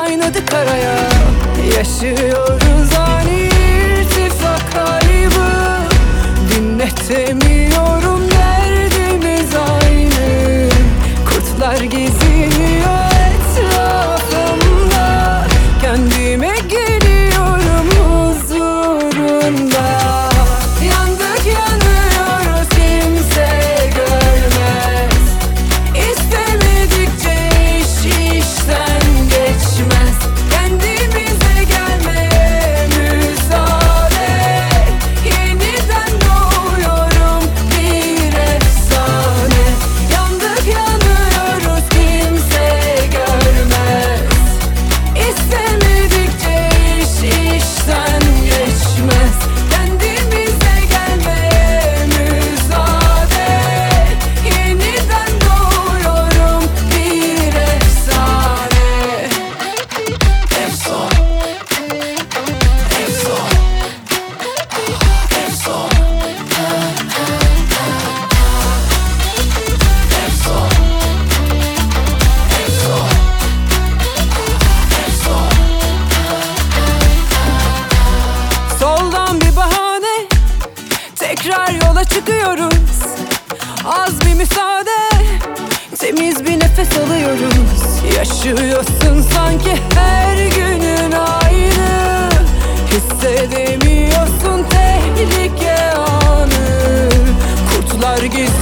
kaynadık araya. Yaşıyoruz ani irtifak kaybı. Dinletemiyorum, derdimiz aynı. Kurtlar geziniyor etrafımda. Kendime geliyorum huzurunda. Yandık yanıyoruz, kimse görmez. İstemedikçe iş işten geçmez. Kendimize gelmeye müsaade. Yeniden doğuyorum bir efsane. Yandık yanıyoruz, kimse görmez. İstemedikçe iş işten geçmez. Kendimize gelmeye müsaade. Yeniden doğuyorum bir efsane. Efson, efson, efson, efson, efson, efson. Soldan bir bahane, tekrar yola çıkıyoruz. Az bir müsaade, temiz bir nefes alıyoruz. Yaşıyorsun sanki her günün aynı. Hissedemiyorsun tehlike anı. Kurtlar geziyor